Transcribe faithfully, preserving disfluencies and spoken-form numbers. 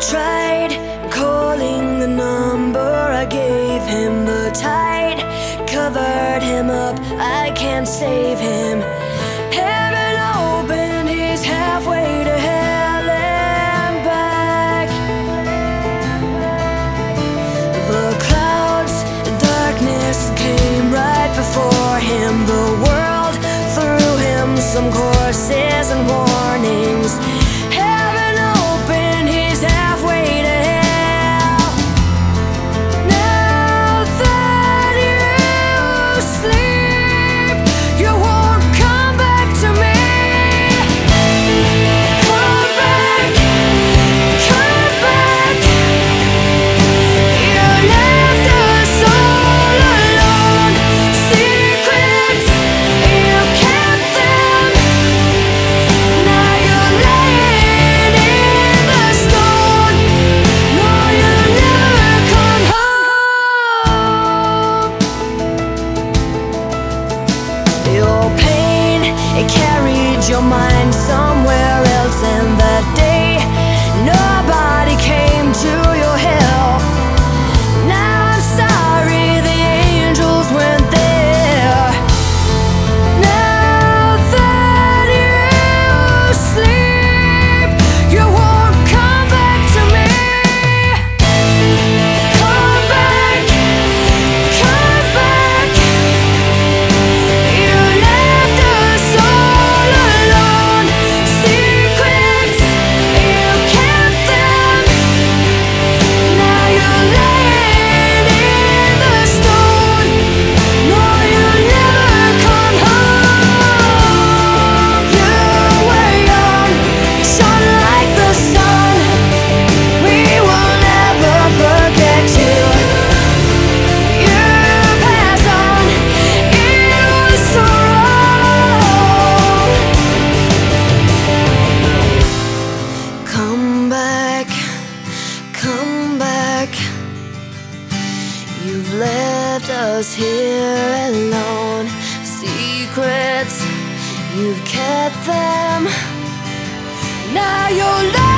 tried calling the number I gave him. The tide covered him up, I can't save him. Heaven open, he's halfway to hell and back. The clouds, darkness came right before him. The world threw him some courses and warnings. Heaven open, he's halfway to hell. Now that you sleep, you won't come back to me. Come back, come back. You left us all alone. Secrets, you kept them. Now you're laying in the stone. No, you'll never come home. Your pain, it carried your mind somewhere else, and that day nobody came to your help. Now I'm sorry the angels weren't there. Now that you sleep, you won't come back to me. Come back, come back. You left us all alone. Secrets, you kept them. Now you're laying in the stone. No, you'll never come home. You were young, shone like the sun. We will never forget you. You pass on, it was so wrong. Come back, come back. You've left us here alone. Secrets, you've kept them. Now you're